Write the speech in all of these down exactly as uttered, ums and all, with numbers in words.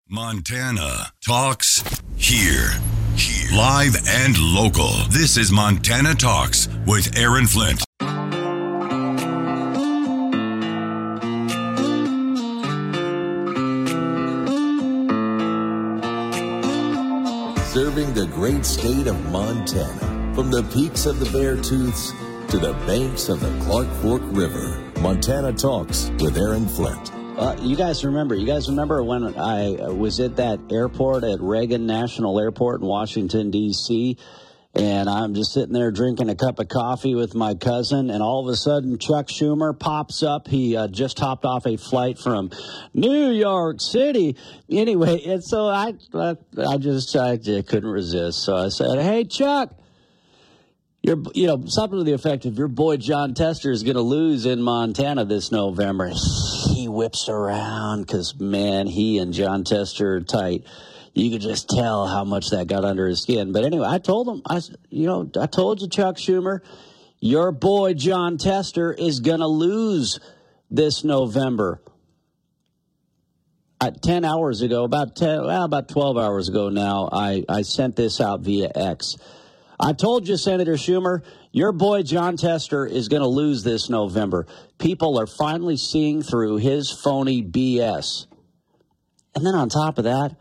Montana Talks here. Here. Live and local. This is Montana Talks with Aaron Flint. Serving the great state of Montana. From the peaks of the Beartooths to the banks of the Clark Fork River. Montana Talks with Aaron Flint. Uh, you guys remember, you guys remember when I was at that airport at Reagan National Airport in Washington, D C, and I'm just sitting there drinking a cup of coffee with my cousin, and all of a sudden Chuck Schumer pops up. He uh, just hopped off a flight from New York City. Anyway, and so I, I, I just I couldn't resist. So I said, hey, Chuck. You're, you know, something to the effect of your boy Jon Tester is going to lose in Montana this November. He whips around because, man, he and Jon Tester are tight. You could just tell how much that got under his skin. But anyway, I told him, I, you know, I told you, Chuck Schumer, your boy Jon Tester is going to lose this November. Uh, ten hours ago, about ten, well, about twelve hours ago now, I, I sent this out via X. I told you, Senator Schumer, your boy Jon Tester is going to lose this November. People are finally seeing through his phony B S. And then on top of that,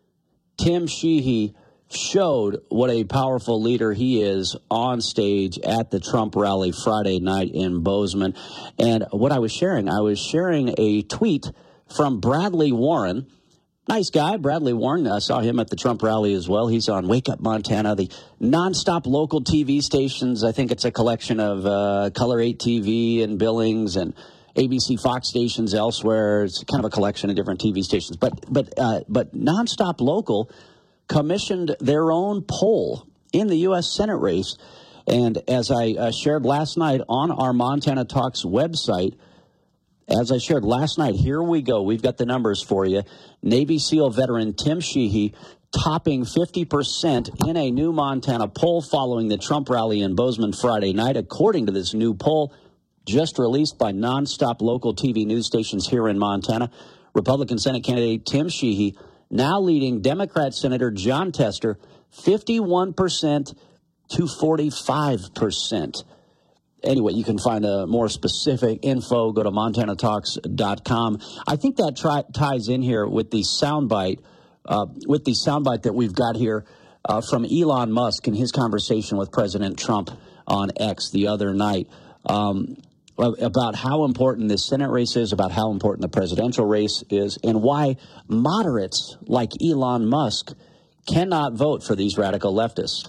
Tim Sheehy showed what a powerful leader he is on stage at the Trump rally Friday night in Bozeman. And what I was sharing, I was sharing a tweet from Bradley Warren. Nice guy, Bradley Warren. I saw him at the Trump rally as well. He's on Wake Up Montana, the nonstop local T V stations. I think it's a collection of uh, Color eight T V and Billings and A B C Fox stations elsewhere. It's kind of a collection of different T V stations. But but uh, but nonstop local commissioned their own poll in the U S Senate race. And as I uh, shared last night on our Montana Talks website, as I shared last night, here we go. We've got the numbers for you. Navy SEAL veteran Tim Sheehy topping fifty percent in a new Montana poll following the Trump rally in Bozeman Friday night, according to this new poll just released by nonstop local T V news stations here in Montana. Republican Senate candidate Tim Sheehy now leading Democrat Senator Jon Tester fifty-one percent to forty-five percent. Anyway, you can find uh, more specific info. Go to montana talks dot com. I think that tri- ties in here with the soundbite, uh, with the soundbite that we've got here uh, from Elon Musk in his conversation with President Trump on X the other night um, about how important this Senate race is, about how important the presidential race is, and why moderates like Elon Musk cannot vote for these radical leftists.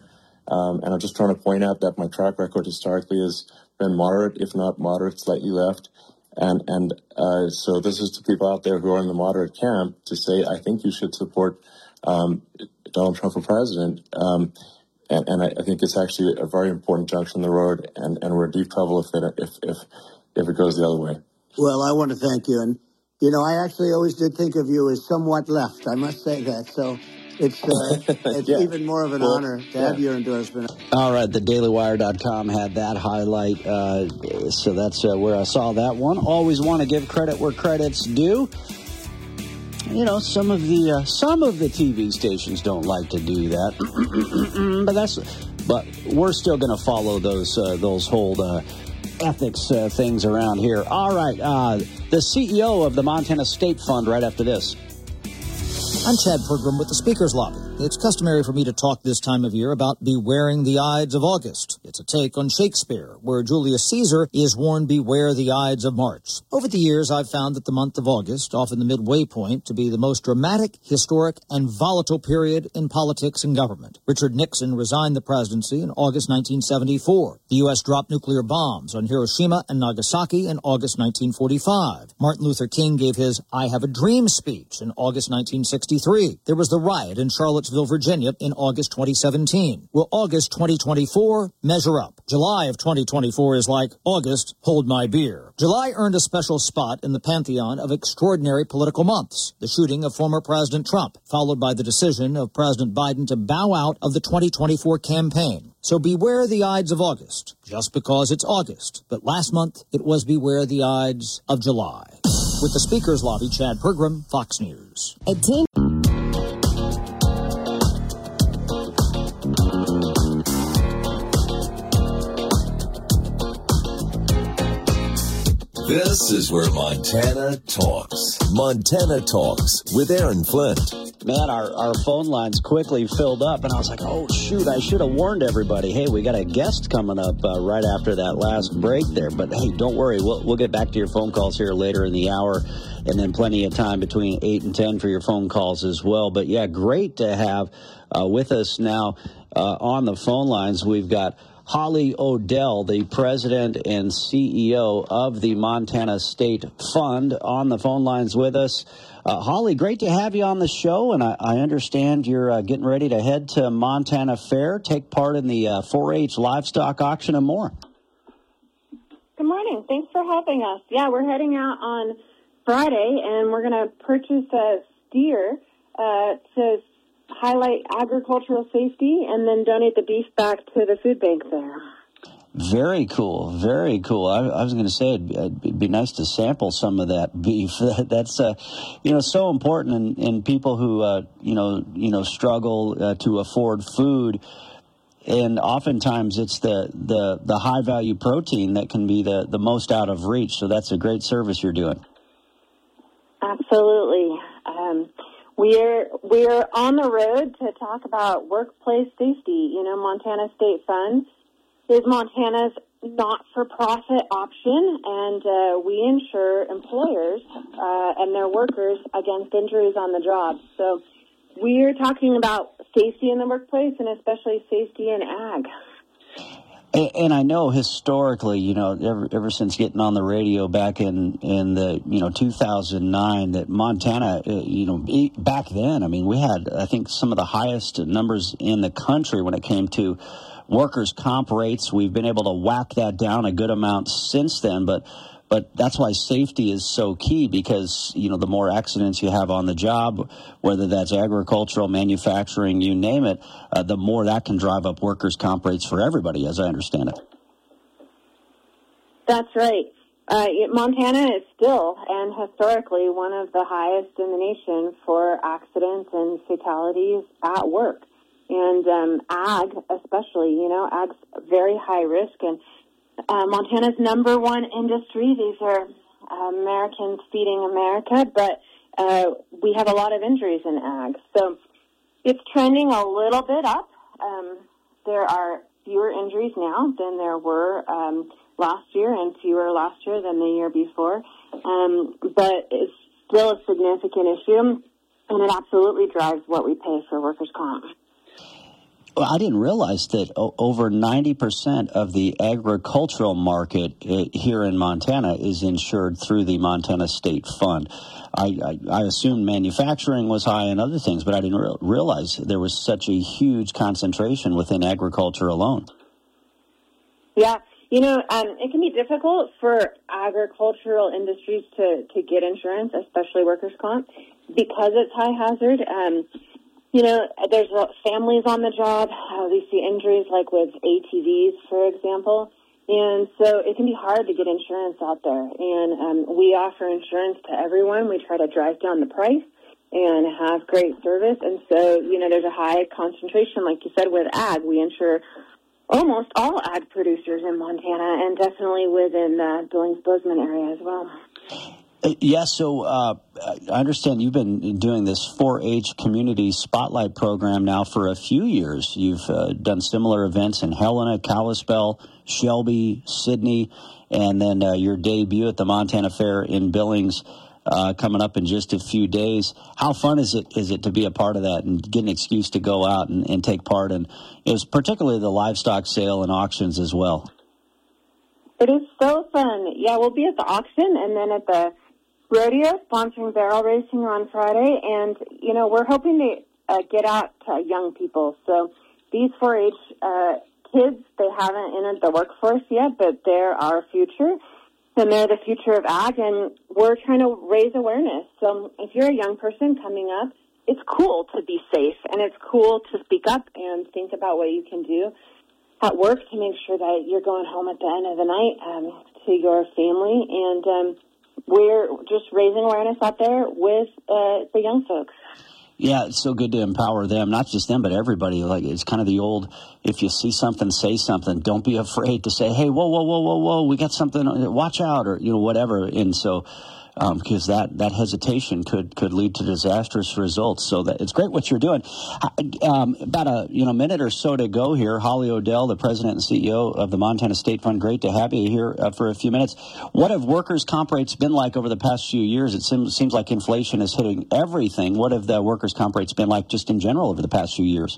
Um, and I'm just trying to point out that my track record historically has been moderate, if not moderate, slightly left. And and uh, so this is to people out there who are in the moderate camp to say, I think you should support um, Donald Trump for president. Um, and and I, I think it's actually a very important junction in the road, and, and we're in deep trouble if it, if, if, if it goes the other way. Well, I want to thank you. And, you know, I actually always did think of you as somewhat left. I must say that. So It's uh, it's yeah. even more of an well, honor to yeah. have your endorsement. All right, the daily wire dot com had that highlight, uh, so that's uh, where I saw that one. Always want to give credit where credit's due. You know, some of the uh, some of the T V stations don't like to do that, but that's but we're still going to follow those uh, those whole uh, ethics uh, things around here. All right, uh, the C E O of the Montana State Fund. Right after this. I'm Chad Pergram with the Speaker's Lobby. It's customary for me to talk this time of year about Bewaring the Ides of August. It's a take on Shakespeare, where Julius Caesar is warned, beware the Ides of March. Over the years, I've found that the month of August, often the midway point, to be the most dramatic, historic, and volatile period in politics and government. Richard Nixon resigned the presidency in August nineteen seventy-four. The U S dropped nuclear bombs on Hiroshima and Nagasaki in August nineteen forty-five. Martin Luther King gave his I Have a Dream speech in August nineteen sixty-three. There was the riot in Charlottesville, Virginia in August twenty seventeen. Will August twenty twenty-four measure up? July of twenty twenty-four is like August, hold my beer. July earned a special spot in the pantheon of extraordinary political months. The shooting of former President Trump, followed by the decision of President Biden to bow out of the twenty twenty-four campaign. So beware the Ides of August, just because it's August. But last month, it was beware the Ides of July. With the Speaker's Lobby, Chad Pergram, Fox News. A team. This is where Montana talks. Montana Talks with Aaron Flint. Man, our, our phone lines quickly filled up, and I was like, oh, shoot, I should have warned everybody. Hey, we got a guest coming up uh, right after that last break there. But, hey, don't worry. We'll, we'll get back to your phone calls here later in the hour, and then plenty of time between eight and ten for your phone calls as well. But, yeah, great to have uh, with us now uh, on the phone lines. We've got Holly O'Dell, the president and C E O of the Montana State Fund, on the phone lines with us. Uh, Holly, great to have you on the show, and I, I understand you're uh, getting ready to head to Montana Fair, take part in the uh, four H livestock auction and more. Good morning. Thanks for having us. Yeah, we're heading out on Friday, and we're going to purchase a steer uh, to highlight agricultural safety and then donate the beef back to the food bank there. Very cool, very cool. I, I was going to say it'd, it'd be nice to sample some of that beef. That's, uh, you know, so important in, in people who, uh, you know, you know, struggle uh, to afford food, and oftentimes it's the, the, the high value protein that can be the, the most out of reach. So that's a great service you're doing. Absolutely. Um, we're we're on the road to talk about workplace safety. You know, Montana State Fund is Montana's not-for-profit option, and uh, we insure employers uh, and their workers against injuries on the job. So we're talking about safety in the workplace, and especially safety in ag. And, and I know historically, you know, ever, ever since getting on the radio back in, in the, you know, two thousand nine, that Montana, uh, you know, back then, I mean, we had, I think, some of the highest numbers in the country when it came to workers' comp rates. We've been able to whack that down a good amount since then, but but that's why safety is so key, because, you know, the more accidents you have on the job, whether that's agricultural, manufacturing, you name it, uh, the more that can drive up workers' comp rates for everybody, as I understand it. That's right. Uh, Montana is still, and historically, one of the highest in the nation for accidents and fatalities at work. And um, ag, especially, you know, ag's very high risk. And uh, Montana's number one industry. These are uh, Americans feeding America, but uh, we have a lot of injuries in ag. So it's trending a little bit up. Um, there are fewer injuries now than there were um, last year, and fewer last year than the year before. Um, but it's still a significant issue, and it absolutely drives what we pay for workers' comp. Well, I didn't realize that o- over ninety percent of the agricultural market uh, here in Montana is insured through the Montana State Fund. I, I, I assumed manufacturing was high and other things, but I didn't re- realize there was such a huge concentration within agriculture alone. Yeah, you know, um, it can be difficult for agricultural industries to, to get insurance, especially workers' comp, because it's high hazard. Um You know, there's families on the job. Uh, we see injuries like with A T Vs, for example. And so it can be hard to get insurance out there. And um, we offer insurance to everyone. We try to drive down the price and have great service. And so, you know, there's a high concentration, like you said, with ag. We insure almost all ag producers in Montana, and definitely within the Billings-Bozeman area as well. Yes, so uh, I understand you've been doing this four H Community Spotlight program now for a few years. You've uh, done similar events in Helena, Kalispell, Shelby, Sidney, and then uh, your debut at the Montana Fair in Billings uh, coming up in just a few days. How fun is it is it to be a part of that and get an excuse to go out and, and take part in, it was particularly the livestock sale and auctions as well? It is so fun. Yeah, we'll be at the auction and then at the rodeo, sponsoring barrel racing on Friday, and, you know, we're hoping to uh, get out to young people. So these four H uh, kids, they haven't entered the workforce yet, but they're our future, and they're the future of ag, and we're trying to raise awareness. So if you're a young person coming up, it's cool to be safe, and it's cool to speak up and think about what you can do at work to make sure that you're going home at the end of the night um, to your family. And, um, we're just raising awareness out there with uh, the young folks. Yeah, it's so good to empower them, not just them, but everybody. Like, it's kind of the old, if you see something, say something. Don't be afraid to say, hey, whoa, whoa, whoa, whoa, whoa, we got something, watch out, or, you know, whatever. And so, um, because that, that hesitation could, could lead to disastrous results. So that it's great what you're doing. Um, about a, you know, minute or so to go here. Holly O'Dell, the president and C E O of the Montana State Fund. Great to have you here uh, for a few minutes. What have workers' comp rates been like over the past few years? It seems, seems like inflation is hitting everything. What have the workers' comp rates been like just in general over the past few years?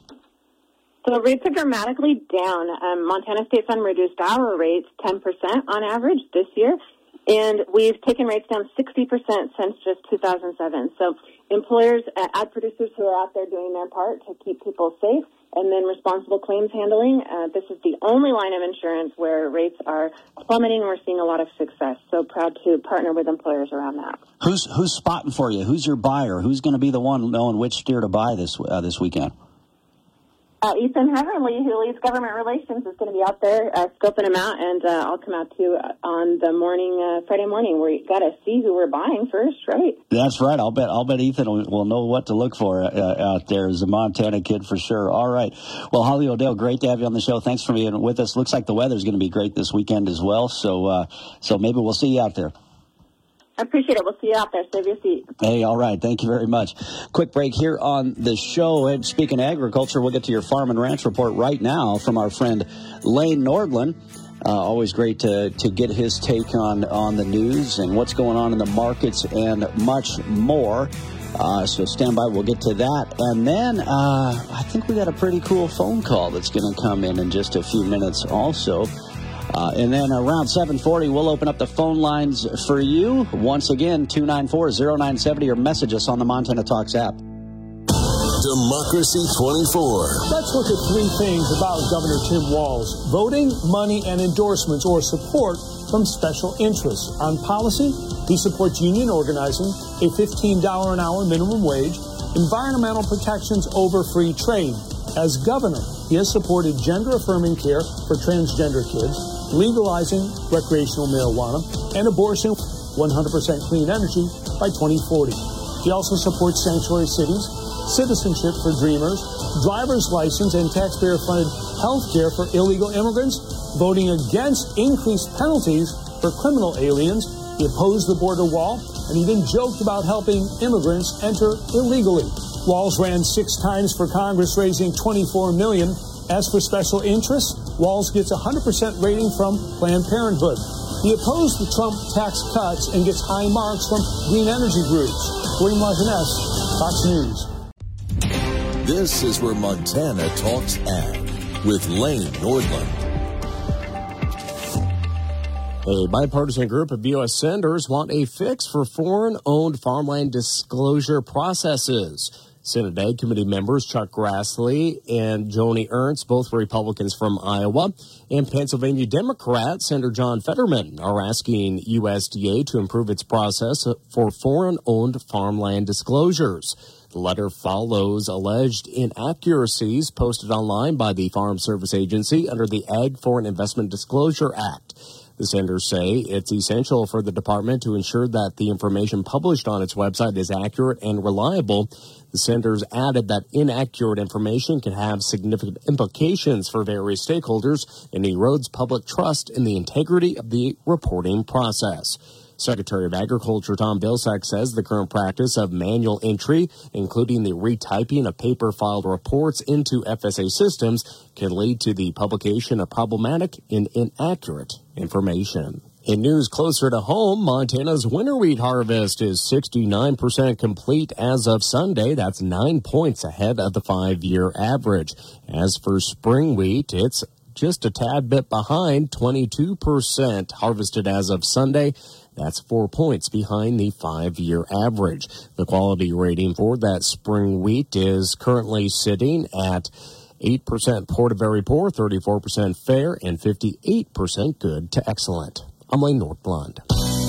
So rates are dramatically down. Um, Montana State Fund reduced our rates ten percent on average this year. And we've taken rates down sixty percent since just two thousand seven. So employers, uh, ad producers who are out there doing their part to keep people safe, and then responsible claims handling. Uh, this is the only line of insurance where rates are plummeting, and we're seeing a lot of success. So proud to partner with employers around that. Who's who's spotting for you? Who's your buyer? Who's going to be the one knowing which steer to buy this uh, this weekend? Uh, Ethan Heatherly, who leads government relations, is going to be out there uh, scoping them out, and uh, I'll come out to you on the morning, uh, Friday morning. We got to see who we're buying first, right? That's right. I'll bet. I'll bet Ethan will, will know what to look for uh, out there as a Montana kid for sure. All right. Well, Holly O'Dell, great to have you on the show. Thanks for being with us. Looks like the weather's going to be great this weekend as well. So, uh, so maybe we'll see you out there. I appreciate it. We'll see you out there. Save your seat. Hey, all right. Thank you very much. Quick break here on the show. And speaking of agriculture, we'll get to your farm and ranch report right now from our friend Lane Nordlund. Uh, always great to, to get his take on, on the news and what's going on in the markets and much more. Uh, so stand by. We'll get to that. And then uh, I think we got a pretty cool phone call that's going to come in in just a few minutes also. Uh, and then around seven forty, we'll open up the phone lines for you. Once again, two nine four, zero nine seven zero, or message us on the Montana Talks app. Democracy twenty-four. Let's look at three things about Governor Tim Walz: voting, money, and endorsements or support from special interests. On policy, he supports union organizing, a fifteen dollars an hour minimum wage, environmental protections over free trade. As governor, he has supported gender-affirming care for transgender kids, legalizing recreational marijuana, and abortion, one hundred percent clean energy by twenty forty. He also supports sanctuary cities, citizenship for dreamers, driver's license, and taxpayer-funded health care for illegal immigrants, voting against increased penalties for criminal aliens. He opposed the border wall and even joked about helping immigrants enter illegally. Walz ran six times for Congress, raising twenty-four million dollars. As for special interests, Walz gets a one hundred percent rating from Planned Parenthood. He opposed the Trump tax cuts and gets high marks from green energy groups. William Martinez, Fox News. This is where Montana Talks Ag with Lane Nordlund. A bipartisan group of U S senators want a fix for foreign-owned farmland disclosure processes. Senate Ag Committee members Chuck Grassley and Joni Ernst, both Republicans from Iowa, and Pennsylvania Democrat Senator John Fetterman are asking U S D A to improve its process for foreign-owned farmland disclosures. The letter follows alleged inaccuracies posted online by the Farm Service Agency under the Ag Foreign Investment Disclosure Act. The senators say it's essential for the department to ensure that the information published on its website is accurate and reliable. The senators added that inaccurate information can have significant implications for various stakeholders and erodes public trust in the integrity of the reporting process. Secretary of Agriculture Tom Vilsack says the current practice of manual entry, including the retyping of paper-filed reports into F S A systems, can lead to the publication of problematic and inaccurate information. In news closer to home, Montana's winter wheat harvest is sixty-nine percent complete as of Sunday. That's nine points ahead of the five-year average. As for spring wheat, it's just a tad bit behind, twenty-two percent harvested as of Sunday. That's four points behind the five-year average. The quality rating for that spring wheat is currently sitting at eight percent poor to very poor, thirty-four percent fair, and fifty-eight percent good to excellent. I'm Lane Nordlund.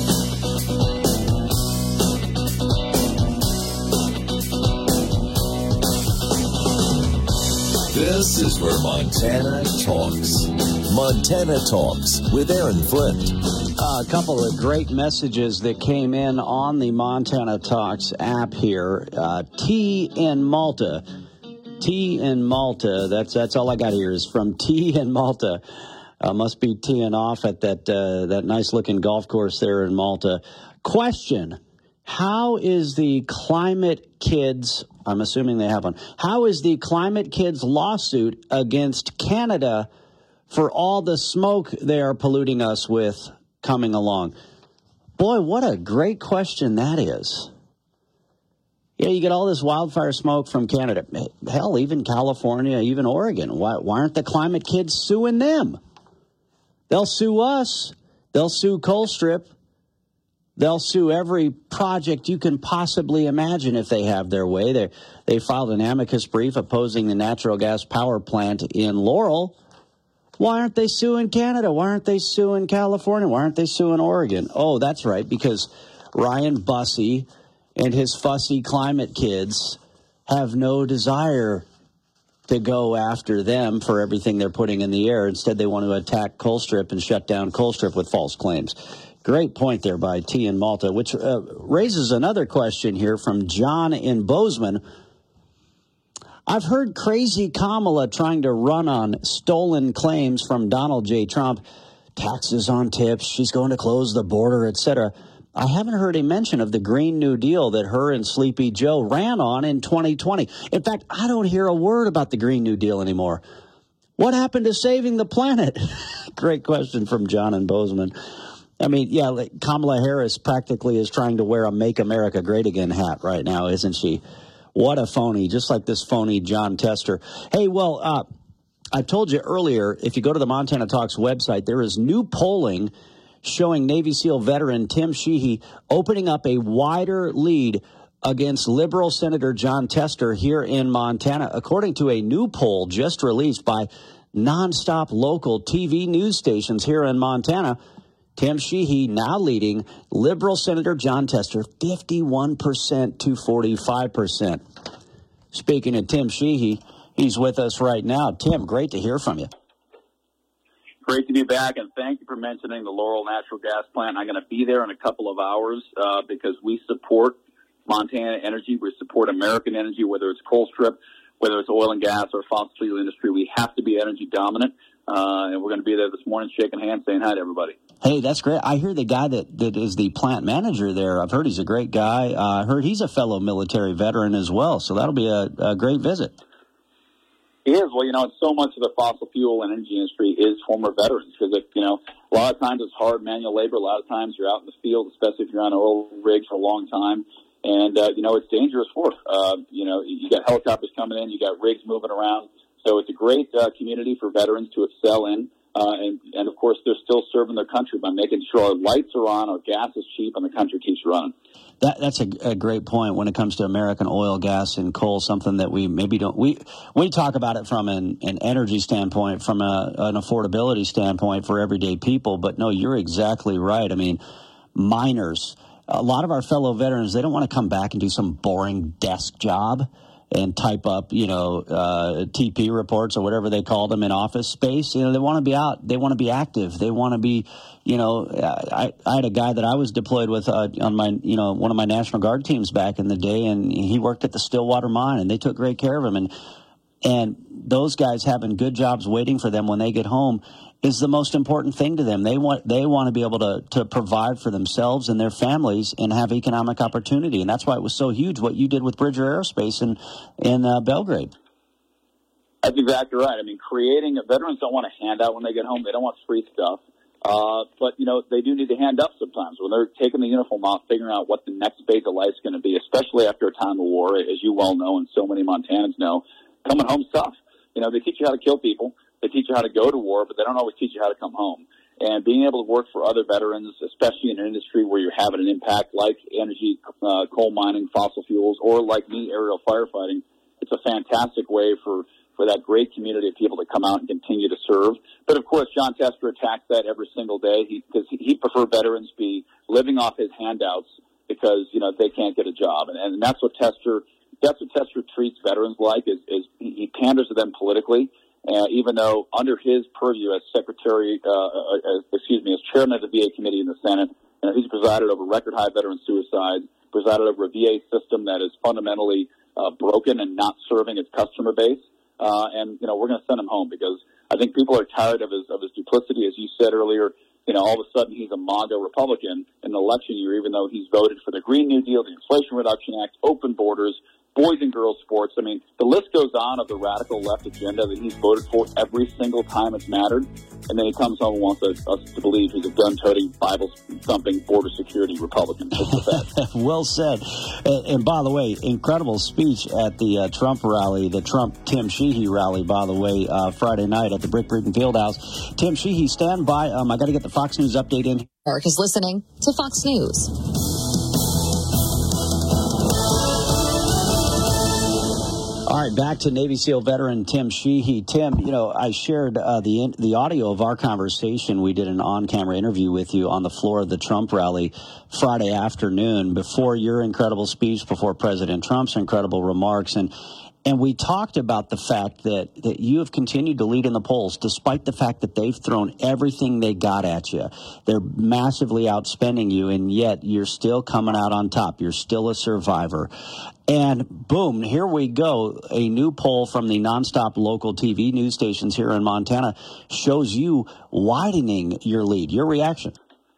This is where Montana talks. Montana Talks with Aaron Flint. Uh, a couple of great messages that came in on the Montana Talks app here. Uh, T in Malta. T in Malta. That's that's all I got here is from T in Malta. Uh, must be teeing off at that uh, that nice looking golf course there in Malta. Question: how is the Climate Kids? I'm assuming they have one. How is the Climate Kids lawsuit against Canada for all the smoke they are polluting us with coming along? Boy, what a great question that is. Yeah, you get all this wildfire smoke from Canada. Hell, even California, even Oregon. Why, why aren't the Climate Kids suing them? They'll sue us. They'll sue Colstrip. They'll sue every project you can possibly imagine if they have their way. They they filed an amicus brief opposing the natural gas power plant in Laurel. Why aren't they suing Canada? Why aren't they suing California? Why aren't they suing Oregon? Oh, that's right, because Ryan Bussey and his fussy Climate Kids have no desire to go after them for everything they're putting in the air. Instead, they want to attack Colstrip and shut down Colstrip with false claims. Great point there by T in Malta, which uh, raises another question here from John in Bozeman. I've heard crazy Kamala trying to run on stolen claims from Donald J. Trump, taxes on tips, she's going to close the border, et cetera. I haven't heard a mention of the Green New Deal that her and Sleepy Joe ran on in twenty twenty. In fact, I don't hear a word about the Green New Deal anymore. What happened to saving the planet? Great question from John in Bozeman. I mean, yeah, Kamala Harris practically is trying to wear a Make America Great Again hat right now, isn't she? What a phony, just like this phony Jon Tester. Hey, well, uh, I told you earlier, if you go to the Montana Talks website, there is new polling showing Navy SEAL veteran Tim Sheehy opening up a wider lead against liberal Senator Jon Tester here in Montana. According to a new poll just released by nonstop local T V news stations here in Montana, Tim Sheehy now leading liberal Senator Jon Tester fifty-one percent to forty-five percent. Speaking of Tim Sheehy, he's with us right now. Tim, great to hear from you. Great to be back, and thank you for mentioning the Laurel Natural Gas Plant. I'm going to be there in a couple of hours uh, because we support Montana energy. We support American energy, whether it's Colstrip, whether it's oil and gas or fossil fuel industry. We have to be energy dominant, uh, and we're going to be there this morning shaking hands, saying hi to everybody. Hey, that's great. I hear the guy that, that is the plant manager there, I've heard he's a great guy. Uh, I heard he's a fellow military veteran as well, so that'll be a, a great visit. It is. Well, you know, so much of the fossil fuel and energy industry is former veterans because, if you know, a lot of times it's hard manual labor. A lot of times you're out in the field, especially if you're on an oil rig for a long time. And, uh, you know, it's dangerous work. Uh, you know, you got helicopters coming in, you got rigs moving around. So it's a great uh, community for veterans to excel in. Uh, and, and, of course, they're still serving their country by making sure our lights are on, our gas is cheap, and the country keeps running. That, that's a, a great point when it comes to American oil, gas, and coal, something that we maybe don't – we we talk about it from an, an energy standpoint, from a, an affordability standpoint for everyday people. But, no, you're exactly right. I mean, miners, a lot of our fellow veterans, they don't want to come back and do some boring desk job and type up, you know, uh, T P reports or whatever they call them in office space. You know, they want to be out. They want to be active. They want to be, you know, I, I had a guy that I was deployed with uh, on my, you know, one of my National Guard teams back in the day, and he worked at the Stillwater mine, and they took great care of him. And and those guys having good jobs waiting for them when they get home is the most important thing to them. They want they want to be able to, to provide for themselves and their families and have economic opportunity. And that's why it was so huge what you did with Bridger Aerospace in, in uh, Belgrade. That's exactly right. I mean, creating – veterans don't want a handout when they get home. They don't want free stuff. Uh, but, you know, they do need to hand up sometimes. When they're taking the uniform off, figuring out what the next phase of life is going to be, especially after a time of war, as you well know and so many Montanans know, coming home's tough. You know, they teach you how to kill people. They teach you how to go to war, but they don't always teach you how to come home. And being able to work for other veterans, especially in an industry where you're having an impact like energy, uh, coal mining, fossil fuels, or like me, aerial firefighting, it's a fantastic way for, for that great community of people to come out and continue to serve. But, of course, Jon Tester attacks that every single day because he, he preferred veterans be living off his handouts because, you know, they can't get a job. And, and that's what Tester that's what Tester treats veterans like is, is he panders to them politically. uh, even though under his purview as secretary, uh, uh, as, excuse me, as chairman of the V A committee in the Senate, uh, he's presided over record-high veteran suicides, presided over a V A system that is fundamentally uh, broken and not serving its customer base. Uh, and, you know, we're going to send him home because I think people are tired of his, of his duplicity. As you said earlier, you know, all of a sudden he's a MAGA Republican in the election year, even though he's voted for the Green New Deal, the Inflation Reduction Act, open borders, boys and girls sports. I mean, the list goes on of the radical left agenda that he's voted for every single time it's mattered. And then he comes home and wants us, us to believe he's a gun-toting, Bible-thumping, border security Republican. Well said. And, and by the way, incredible speech at the uh, Trump rally, the Trump-Tim Sheehy rally, by the way, uh, Friday night at the Brick Breeden Fieldhouse. Tim Sheehy, stand by. Um, I got to get the Fox News update in. Eric is listening to Fox News. All right, back to Navy SEAL veteran Tim Sheehy. Tim, you know, I shared uh, the the audio of our conversation. We did an on-camera interview with you on the floor of the Trump rally Friday afternoon before your incredible speech, before President Trump's incredible remarks. And And we talked about the fact that, that you have continued to lead in the polls, despite the fact that they've thrown everything they got at you. They're massively outspending you, and yet you're still coming out on top. You're still a survivor. And boom, here we go. A new poll from the nonstop local T V news stations here in Montana shows you widening your lead. Your reaction?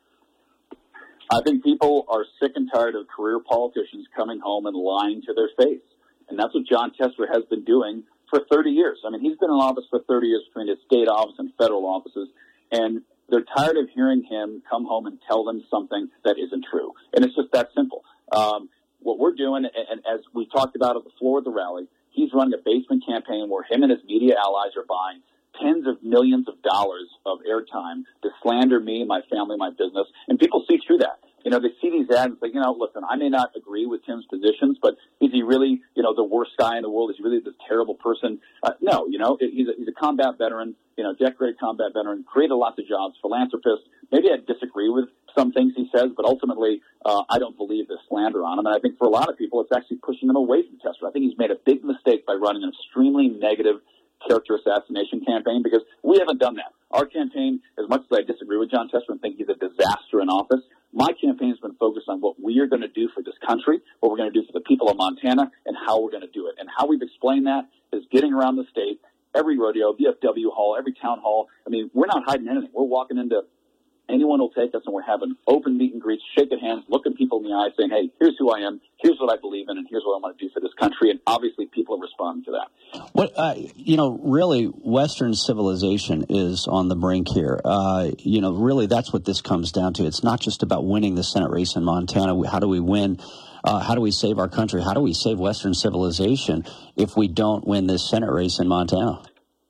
I think people are sick and tired of career politicians coming home and lying to their face. And that's what Jon Tester has been doing for thirty years. I mean, he's been in office for thirty years between his state office and federal offices. And they're tired of hearing him come home and tell them something that isn't true. And it's just that simple. Um, what we're doing, and as we talked about at the floor of the rally, he's running a basement campaign where him and his media allies are buying tens of millions of dollars of airtime to slander me, my family, my business. And people see through that. You know, they see these ads and say, you know, listen, I may not agree with Tim's positions, but is he really, you know, the worst guy in the world? Is he really this terrible person? Uh, no, you know, he's a, he's a combat veteran, you know, decorated combat veteran, created lots of jobs, philanthropist. Maybe I disagree with some things he says, but ultimately, uh, I don't believe the slander on him. And I think for a lot of people, it's actually pushing him away from Tester. I think he's made a big mistake by running an extremely negative character assassination campaign, because we haven't done that. Our campaign, as much as I disagree with Jon Tester and think he's a disaster in office, my campaign has been focused on what we are going to do for this country, what we're going to do for the people of Montana, and how we're going to do it. And how we've explained that is getting around the state, every rodeo, V F W hall, every town hall. I mean, we're not hiding anything. We're walking into anyone will take us, and we're having open meet and greets, shaking hands, looking people in the eye, saying, hey, here's who I am, here's what I believe in, and here's what I want to do for this country. And obviously people are responding to that. What uh, you know, really, Western civilization is on the brink here. Uh, you know, really, that's what this comes down to. It's not just about winning the Senate race in Montana. How do we win? Uh, how do we save our country? How do we save Western civilization if we don't win this Senate race in Montana?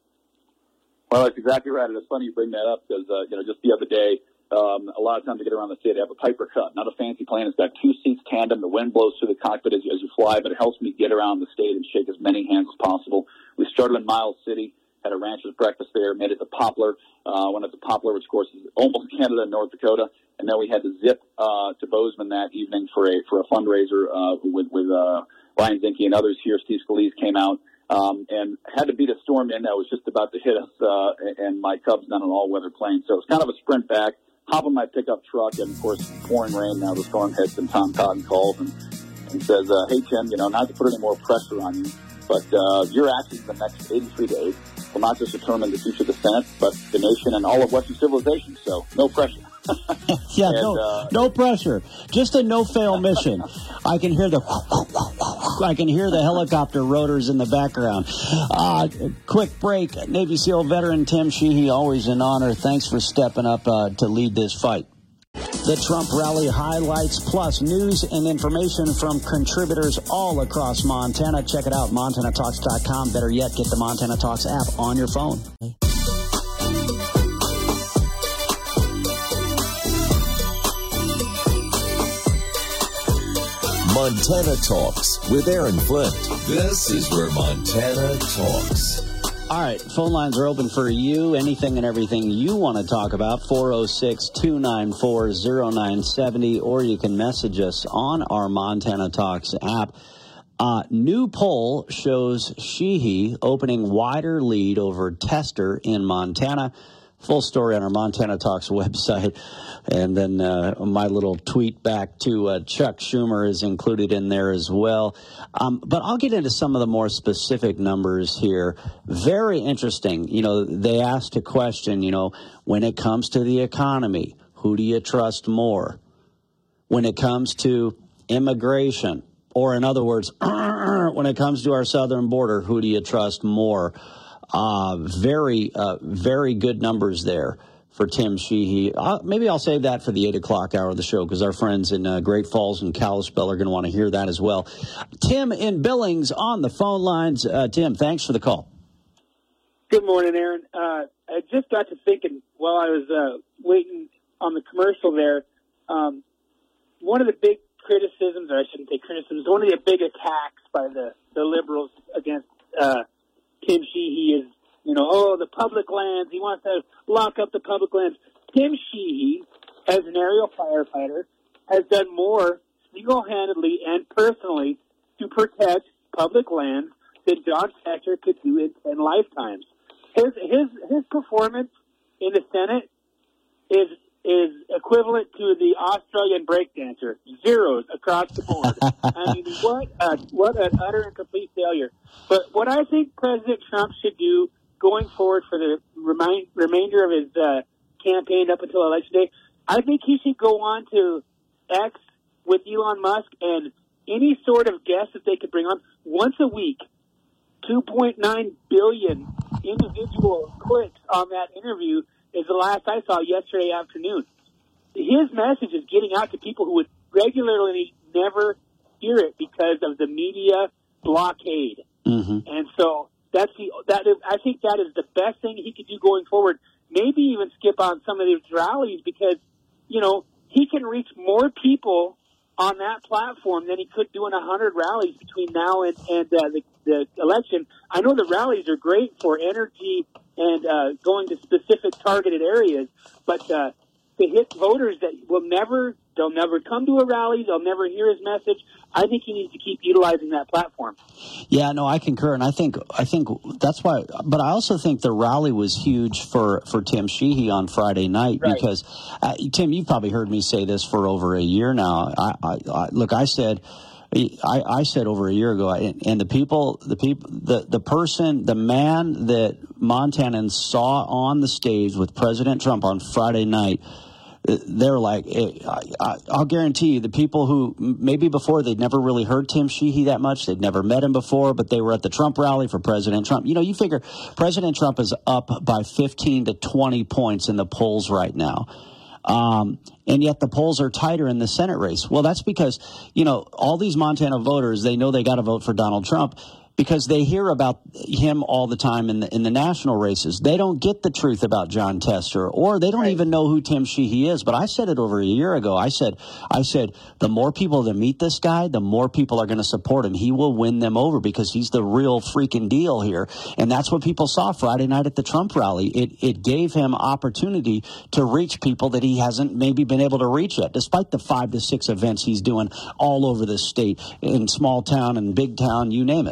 Well, that's exactly right. And it's funny you bring that up because, uh, you know, just the other day, um, a lot of times to get around the state, I have a Piper Cub, not a fancy plane. It's got two seats tandem. The wind blows through the cockpit as you, as you fly, but it helps me get around the state and shake as many hands as possible. We started in Miles City, had a rancher's breakfast there, made it to Poplar, uh, went up to Poplar, which of course is almost Canada and North Dakota. And then we had to zip, uh, to Bozeman that evening for a, for a fundraiser, uh, with, with, uh, Ryan Zinke and others here. Steve Scalise came out. Um, and had to beat a storm in that was just about to hit us, uh, and my Cub's not an all-weather plane. So it was kind of a sprint back, hop on my pickup truck, and of course, pouring rain. Now the storm hits, and Tom Cotton calls and, and says, uh, hey, Tim, you know, not to put any more pressure on you, but, uh, your actions the next eighty-three days will not just determine the future of the Senate, but the nation and all of Western civilization. So no pressure. yeah, and, no, uh, no pressure. Just a no-fail mission. I can hear the, I can hear the helicopter rotors in the background. Uh, quick break. Navy SEAL veteran Tim Sheehy, always an honor. Thanks for stepping up uh, to lead this fight. The Trump rally highlights, plus news and information from contributors all across Montana. Check it out, montana talks dot com. Better yet, get the Montana Talks app on your phone. Montana Talks with Aaron Flint. This is where Montana talks. All right, phone lines are open for you. Anything and everything you want to talk about, four oh six, two nine four, oh nine seven oh, or you can message us on our Montana Talks app. Uh, new poll shows Sheehy opening wider lead over Tester in Montana. Full story on our Montana Talks website. And then uh, my little tweet back to uh, Chuck Schumer is included in there as well. Um, but I'll get into some of the more specific numbers here. Very interesting. You know, they asked a question, you know, when it comes to the economy, who do you trust more? When it comes to immigration, or in other words, when it comes to our southern border, who do you trust more? Uh, very, uh, very good numbers there for Tim Sheehy. Uh, maybe I'll save that for the eight o'clock hour of the show because our friends in uh, Great Falls and Kalispell are going to want to hear that as well. Tim in Billings on the phone lines. Uh, Tim, thanks for the call. Good morning, Aaron. Uh, I just got to thinking while I was uh, waiting on the commercial there, um, one of the big criticisms, or I shouldn't say criticisms, one of the big attacks by the, the liberals against uh, Tim Sheehy is, you know, oh, the public lands. He wants to lock up the public lands. Tim Sheehy, as an aerial firefighter, has done more single-handedly and personally to protect public lands than John Tester could do in ten lifetimes. His his his performance in the Senate is is equivalent to the Australian breakdancer. Zeros across the board. I mean, what a, what an utter and complete failure. But what I think President Trump should do going forward for the remind, remainder of his uh, campaign up until Election Day, I think he should go on to X with Elon Musk and any sort of guest that they could bring on once a week. two point nine billion individual clicks on that interview is the last I saw yesterday afternoon. His message is getting out to people who would regularly never hear it because of the media blockade. Mm-hmm. And so that's the that is, I think that is the best thing he could do going forward. Maybe even skip on some of these rallies because, you know, he can reach more people on that platform than he could do in a hundred rallies between now and, and uh, the, the election. I know the rallies are great for energy and uh, going to specific targeted areas, but uh, to hit voters that will never, they'll never come to a rally, they'll never hear his message. I think he needs to keep utilizing that platform. Yeah, no, I concur, and I think I think that's why. But I also think the rally was huge for, for Tim Sheehy on Friday night right. because uh, Tim, you've probably heard me say this for over a year now. I, I, I look, I said. I, I said over a year ago, and, and the people, the people, the, the person, the man that Montanans saw on the stage with President Trump on Friday night, they're like, I, I, I'll guarantee you, the people who maybe before they'd never really heard Tim Sheehy that much, they'd never met him before, but they were at the Trump rally for President Trump. You know, you figure President Trump is up by fifteen to twenty points in the polls right now. Um, and yet the polls are tighter in the Senate race. Well, that's because, you know, all these Montana voters, they know they got to vote for Donald Trump because they hear about him all the time in the in the national races. They don't get the truth about John Tester, or they don't right. even know who Tim Sheehy is. But I said it over a year ago. I said, I said, the more people that meet this guy, the more people are going to support him. He will win them over because he's the real freaking deal here. And that's what people saw Friday night at the Trump rally. It it gave him opportunity to reach people that he hasn't maybe been able to reach yet, despite the five to six events he's doing all over the state, in small town and big town, you name it.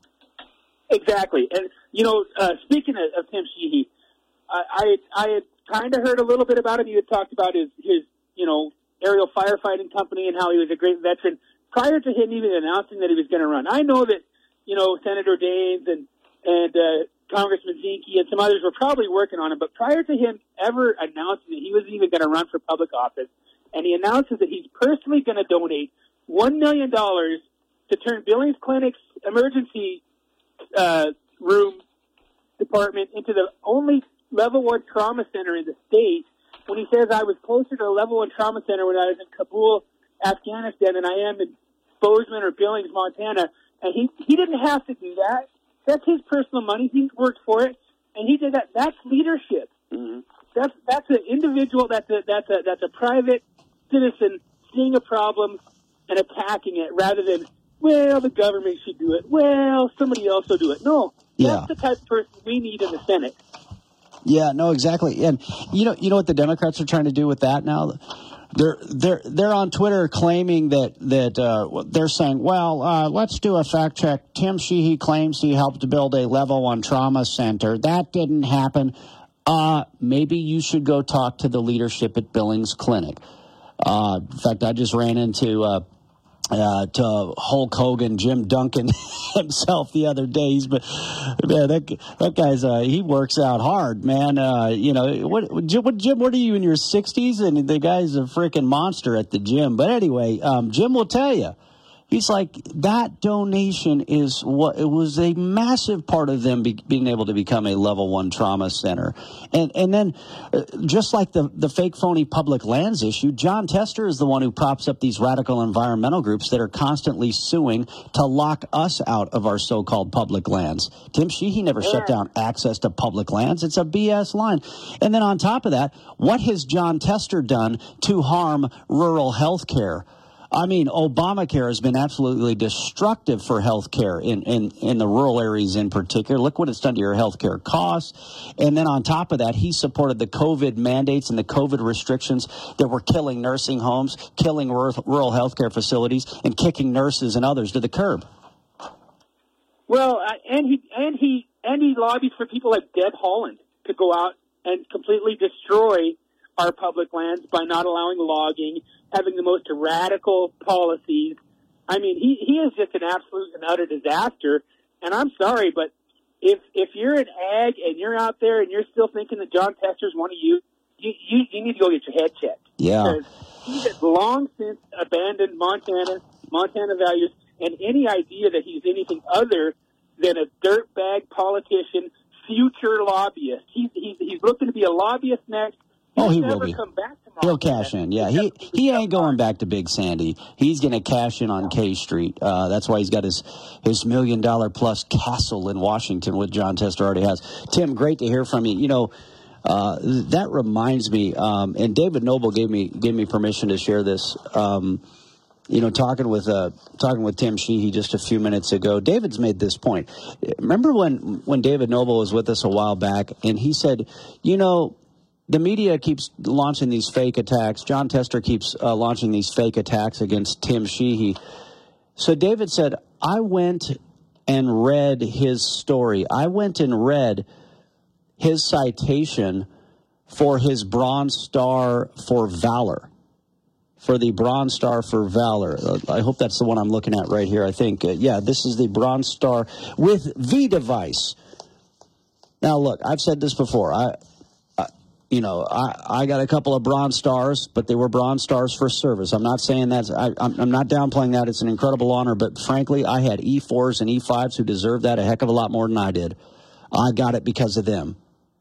Exactly. And, you know, uh, speaking of, of Tim Sheehy, I, I, I had kind of heard a little bit about him. He had talked about his, his, you know, aerial firefighting company and how he was a great veteran prior to him even announcing that he was going to run. I know that, you know, Senator Daines and, and uh, Congressman Zinke and some others were probably working on him, but prior to him ever announcing that he was even going to run for public office, and he announces that he's personally going to donate one million dollars to turn Billings Clinic's emergency Uh, room department into the only level one trauma center in the state, when he says I was closer to a level one trauma center when I was in Kabul, Afghanistan, than I am in Bozeman or Billings, Montana. And he, he didn't have to do that. That's his personal money. He worked for it, and he did that. That's leadership. Mm-hmm. That's that's an individual. That's a that's a that's a private citizen seeing a problem and attacking it, rather than, well, the government should do it. Well, somebody else will do it. No, that's yeah. the type of person we need in the Senate. Yeah, no, exactly. And you know, you know what the Democrats are trying to do with that now? They're they're they're on Twitter claiming that that uh, they're saying, well, uh, let's do a fact check. Tim Sheehy claims he helped build a level one trauma center. That didn't happen. Uh, maybe you should go talk to the leadership at Billings Clinic. Uh, in fact, I just ran into uh, uh, to Hulk Hogan, Jim Duncan himself the other day. He's been, man, that that guy's uh, he works out hard, man. Uh, you know what, Jim? What, Jim? What are you in your sixties? And the guy's a freaking monster at the gym. But anyway, um, Jim will tell you. He's like, that donation is what it was a massive part of them be, being able to become a level one trauma center. And and then uh, just like the, the fake phony public lands issue, Jon Tester is the one who props up these radical environmental groups that are constantly suing to lock us out of our so-called public lands. Tim Sheehy never yeah. shut down access to public lands. It's a B S line. And then on top of that, what has Jon Tester done to harm rural health care? I mean, Obamacare has been absolutely destructive for health care in, in, in the rural areas in particular. Look what it's done to your health care costs. And then on top of that, he supported the COVID mandates and the COVID restrictions that were killing nursing homes, killing rural, rural health care facilities, and kicking nurses and others to the curb. Well, uh, and he and he and he lobbied for people like Deb Haaland to go out and completely destroy our public lands by not allowing logging, having the most radical policies. I mean, he, he is just an absolute and utter disaster. And I'm sorry, but if if you're an ag and you're out there and you're still thinking that Jon Tester's one of you, you, you, you need to go get your head checked. Yeah. Because he has long since abandoned Montana, Montana values, and any idea that he's anything other than a dirtbag politician, future lobbyist. He's, he's, he's looking to be a lobbyist next. Oh, he will be. Come back He'll cash in. Yeah, he he ain't going back to Big Sandy. He's going to cash in on K Street. Uh, that's why he's got his his million dollar plus castle in Washington, which Jon Tester already has. Tim, great to hear from you. You know, uh, that reminds me. Um, and David Noble gave me gave me permission to share this. Um, you know, talking with uh, talking with Tim Sheehy just a few minutes ago, David's made this point. Remember when when David Noble was with us a while back, and he said, you know, the media keeps launching these fake attacks. Jon Tester keeps uh, launching these fake attacks against Tim Sheehy. So David said, I went and read his story. I went and read his citation for his Bronze Star for Valor, for the Bronze Star for Valor. Uh, I hope that's the one I'm looking at right here. I think, uh, yeah, this is the Bronze Star with V-Device. Now, look, I've said this before. I... You know, I, I got a couple of Bronze Stars, but they were Bronze Stars for service. I'm not saying that's, I, I'm, I'm not downplaying that. It's an incredible honor, but frankly, I had E fours and E fives who deserved that a heck of a lot more than I did. I got it because of them.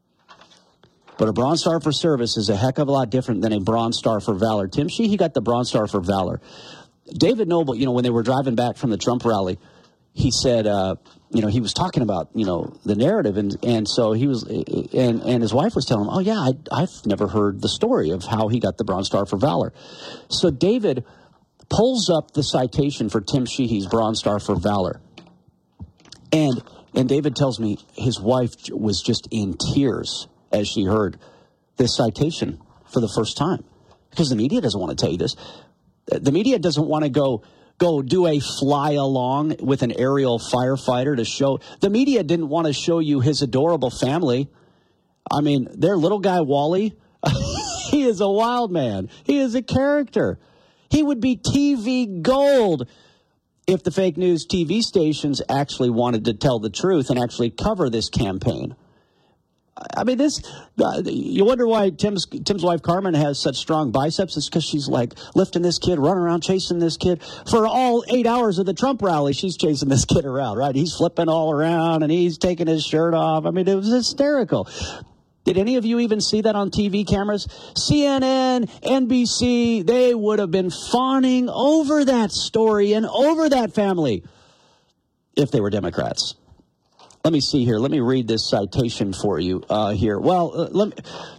But a Bronze Star for service is a heck of a lot different than a Bronze Star for valor. Tim Sheehy got the Bronze Star for valor. David Noble, you know, when they were driving back from the Trump rally, he said, uh, you know, he was talking about, you know, the narrative. And, and so he was, and, and his wife was telling him, oh, yeah, I, I've never heard the story of how he got the Bronze Star for Valor. So David pulls up the citation for Tim Sheehy's Bronze Star for Valor. And, and David tells me his wife was just in tears as she heard this citation for the first time. Because the media doesn't want to tell you this. The media doesn't want to go... Go do a fly along with an aerial firefighter to show. The media didn't want to show you his adorable family. I mean, their little guy, Wally, he is a wild man. He is a character. He would be T V gold if the fake news T V stations actually wanted to tell the truth and actually cover this campaign. I mean, this, uh, you wonder why Tim's Tim's wife, Carmen, has such strong biceps. It's because she's like lifting this kid, running around, chasing this kid. For all eight hours of the Trump rally, she's chasing this kid around, right? He's flipping all around and he's taking his shirt off. I mean, it was hysterical. Did any of you even see that on T V cameras? C N N, N B C, they would have been fawning over that story and over that family if they were Democrats. Let me see here. Let me read this citation for you uh, here. Well, uh, let me,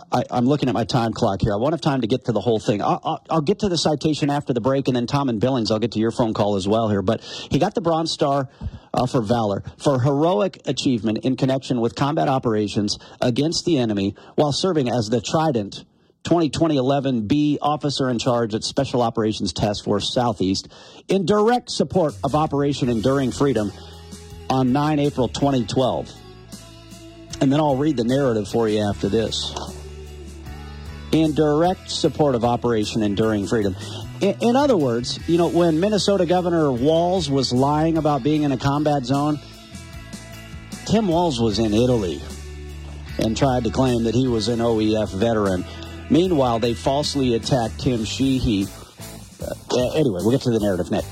I, I'm looking at my time clock here. I won't have time to get to the whole thing. I'll, I'll, I'll get to the citation after the break, and then Tom and Billings, I'll get to your phone call as well here. But he got the Bronze Star uh, for valor, for heroic achievement in connection with combat operations against the enemy while serving as the Trident twenty twenty eleven B officer in charge at Special Operations Task Force Southeast in direct support of Operation Enduring Freedom on nine April twenty twelve. And then I'll read the narrative for you after this. In direct support of Operation Enduring Freedom. In, in other words, you know, when Minnesota Governor Walz was lying about being in a combat zone, Tim Walz was in Italy and tried to claim that he was an O E F veteran. Meanwhile, they falsely attacked Tim Sheehy. Uh, anyway, we'll get to the narrative next.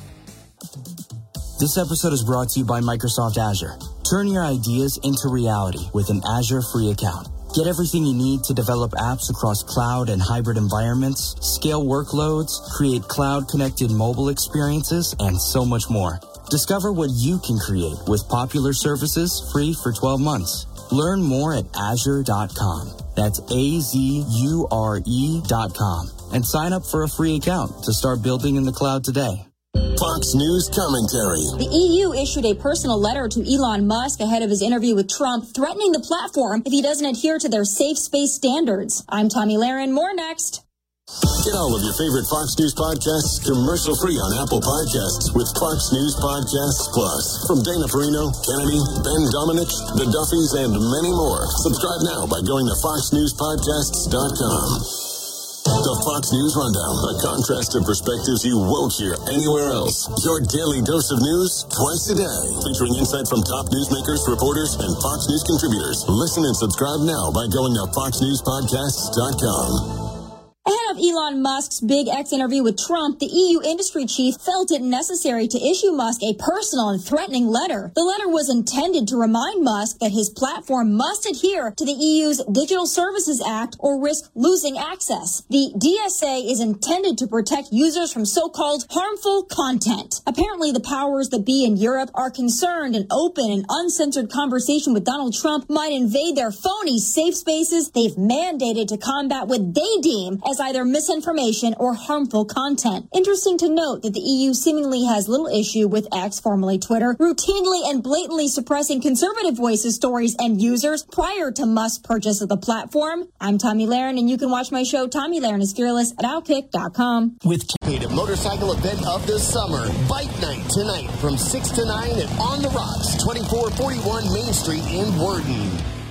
This episode is brought to you by Microsoft Azure. Turn your ideas into reality with an Azure free account. Get everything you need to develop apps across cloud and hybrid environments, scale workloads, create cloud-connected mobile experiences, and so much more. Discover what you can create with popular services free for twelve months. Learn more at azure dot com. That's A Z U R E dot com. And sign up for a free account to start building in the cloud today. Fox News commentary. The E U issued a personal letter to Elon Musk ahead of his interview with Trump, threatening the platform if he doesn't adhere to their safe space standards. I'm Tommy Lahren. More next. Get all of your favorite Fox News podcasts commercial-free on Apple Podcasts with Fox News Podcasts Plus. From Dana Perino, Kennedy, Ben Domenech, The Duffys, and many more. Subscribe now by going to fox news podcasts dot com. The Fox News Rundown, a contrast of perspectives you won't hear anywhere else. Your daily dose of news twice a day, featuring insight from top newsmakers, reporters, and Fox News contributors. Listen and subscribe now by going to fox news podcasts dot com. Ahead of Elon Musk's big X interview with Trump, the E U industry chief felt it necessary to issue Musk a personal and threatening letter. The letter was intended to remind Musk that his platform must adhere to the E U's Digital Services Act or risk losing access. The D S A is intended to protect users from so-called harmful content. Apparently, the powers that be in Europe are concerned an open and uncensored conversation with Donald Trump might invade their phony safe spaces they've mandated to combat what they deem as either misinformation or harmful content. Interesting to note that the E U seemingly has little issue with X, formerly Twitter, routinely and blatantly suppressing conservative voices, stories, and users prior to Musk's purchase of the platform. I'm Tommy Lahren, and you can watch my show, Tommy Lahren is Fearless, at outkick dot com. With the motorcycle event of the summer, Bike Night tonight from six to nine at On the Rocks, twenty-four forty-one Main Street in Worden.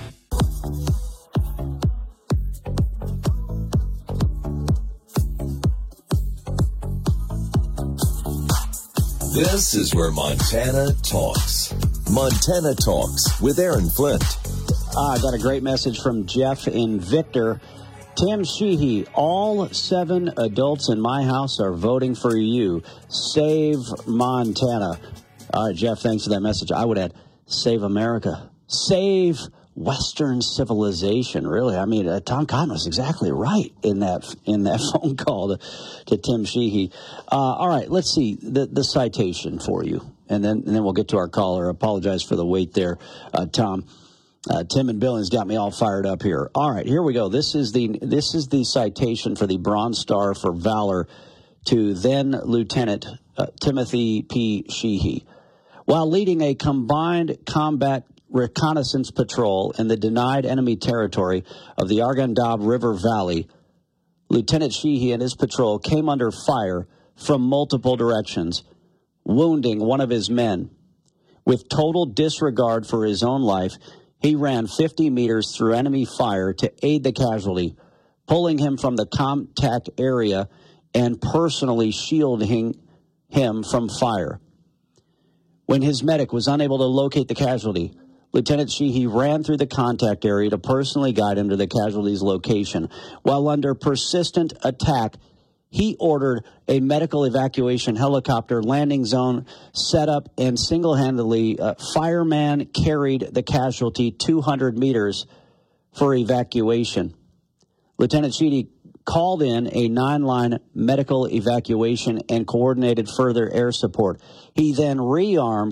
This is where Montana talks. Montana Talks with Aaron Flint. Ah, I got a great message from Jeff in Victor. Tim Sheehy, all seven adults in my house are voting for you. Save Montana. All right, Jeff, thanks for that message. I would add, save America. Save Western civilization, really. I mean, uh, Tom Cotton was exactly right in that in that phone call to, to Tim Sheehy. Uh, all right, let's see the, the citation for you, and then and then we'll get to our caller. I apologize for the wait there, uh, Tom. Uh, Tim and Billings got me all fired up here. All right, here we go. This is the this is the citation for the Bronze Star for Valor to then Lieutenant uh, Timothy P. Sheehy. While leading a combined combat reconnaissance patrol in the denied enemy territory of the Arghandab River Valley, Lieutenant Sheehy and his patrol came under fire from multiple directions, wounding one of his men. With total disregard for his own life, he ran fifty meters through enemy fire to aid the casualty, pulling him from the contact area and personally shielding him from fire. When his medic was unable to locate the casualty, Lieutenant Sheehy ran through the contact area to personally guide him to the casualty's location. While under persistent attack, he ordered a medical evacuation helicopter landing zone set up, and single-handedly, uh, fireman carried the casualty two hundred meters for evacuation. Lieutenant Sheehy called in a nine-line medical evacuation and coordinated further air support. He then rearmed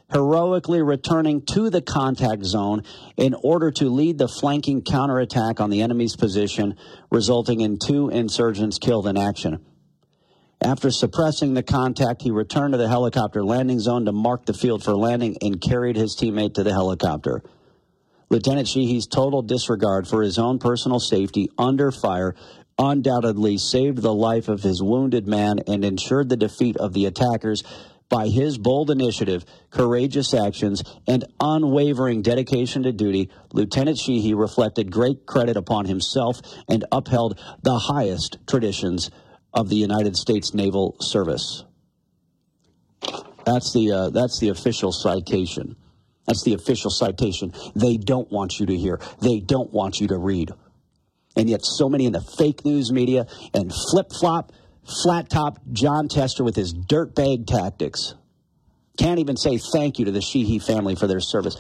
heroically returning to the contact zone in order to lead the flanking counterattack on the enemy's position, resulting in two insurgents killed in action. After suppressing the contact, he returned to the helicopter landing zone to mark the field for landing and carried his teammate to the helicopter. Lieutenant Sheehy's total disregard for his own personal safety under fire undoubtedly saved the life of his wounded man and ensured the defeat of the attackers by his bold initiative, courageous actions, and unwavering dedication to duty. Lieutenant Sheehy reflected great credit upon himself and upheld the highest traditions of the United States Naval Service. That's the uh, that's the official citation. That's the official citation. They don't want you to hear. They don't want you to read. And yet so many in the fake news media and flip-flop, flat-top John Tester with his dirtbag tactics can't even say thank you to the Sheehy family for their service.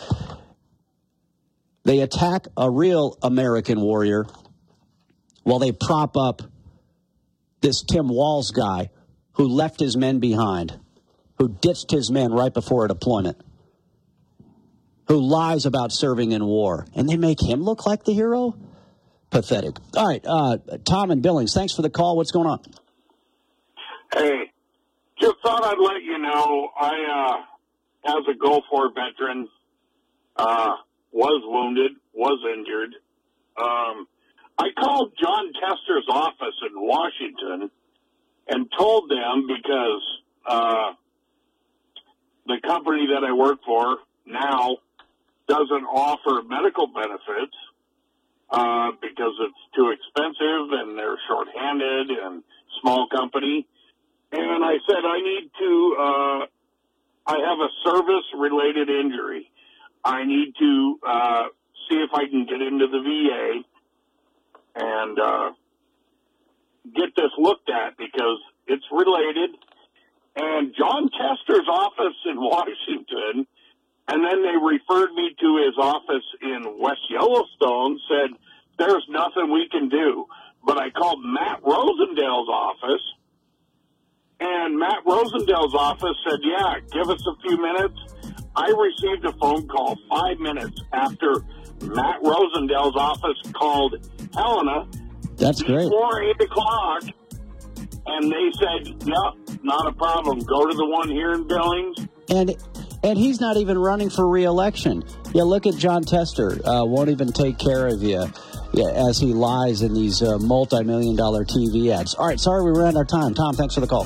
They attack a real American warrior while they prop up this Tim Walz guy who left his men behind, who ditched his men right before a deployment, who lies about serving in war, and they make him look like the hero? Pathetic. All right, uh, Tom and Billings, thanks for the call. What's going on? Hey, just thought I'd let you know, I, uh, as a Gulf War veteran, uh, was wounded, was injured. Um, I called John Tester's office in Washington and told them because uh, the company that I work for now doesn't offer medical benefits uh, because it's too expensive and they're shorthanded and small company. And I said, I need to, uh, I have a service-related injury. I need to uh, see if I can get into the V A and uh, get this looked at because it's related. And John Tester's office in Washington, and then they referred me to his office in West Yellowstone, said, there's nothing we can do. But I called Matt Rosendale's office, and Matt Rosendale's office said, yeah, give us a few minutes. I received a phone call five minutes after Matt Rosendale's office called Helena. That's great. Before eight o'clock, and they said, yep, not a problem. Go to the one here in Billings. And and he's not even running for re-election. Yeah, look at John Tester. Uh, won't even take care of you yeah, as he lies in these uh, multi-million dollar T V ads. All right, sorry we ran out of time. Tom, thanks for the call.